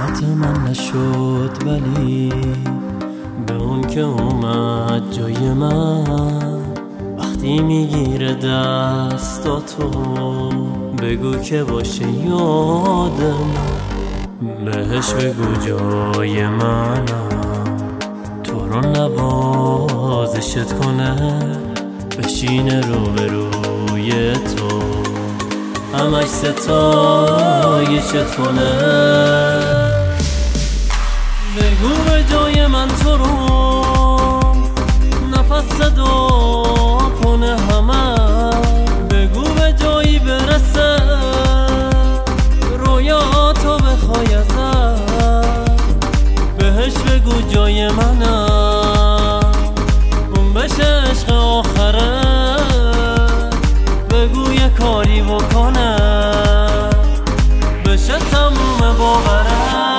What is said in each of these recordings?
ساعت من نشد ولی به اون که اومد جای من وقتی میگیره دستاتو بگو که باشه یاد من، بهش بگو جای منم، تو رو نوازشت کنه، بشینه روبروی تو همش ستایشت کنه. بگو به جای من تو رو نفس صدا کنه همه، بگو به جایی برسه رویاتو بخوای ازم، بهش بگو جای منم اون بشه عشق آخره، بگو یه کاری بکنه بشه تموم باوره.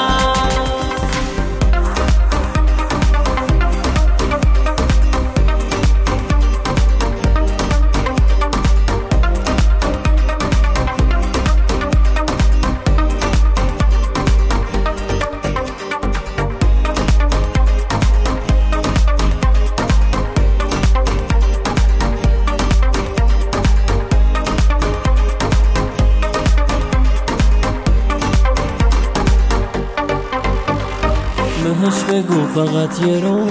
بهش بگو فقط یه رو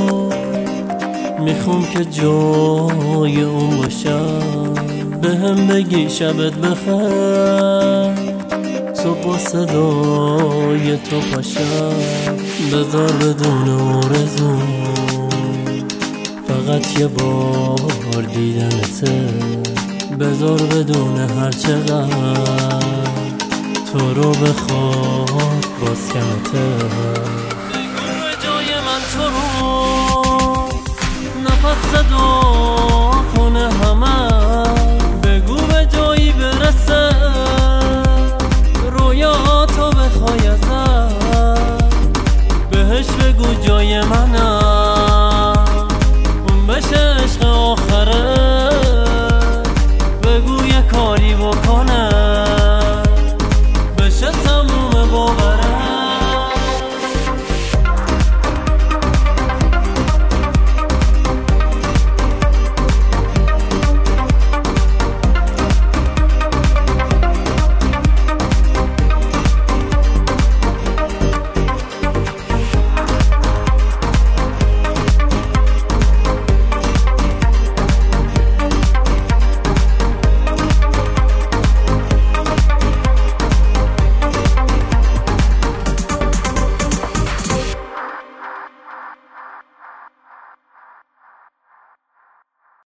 میخوام که جای اون باشم، بهم بگی شبت بخیر صبح با صدای تو پاشم، بذار بدون آرزو فقط یه بار دیدنته، بذار بدون هر چقدر تو رو بخواد باز کمته. تو رو نفس صدا کنه همه،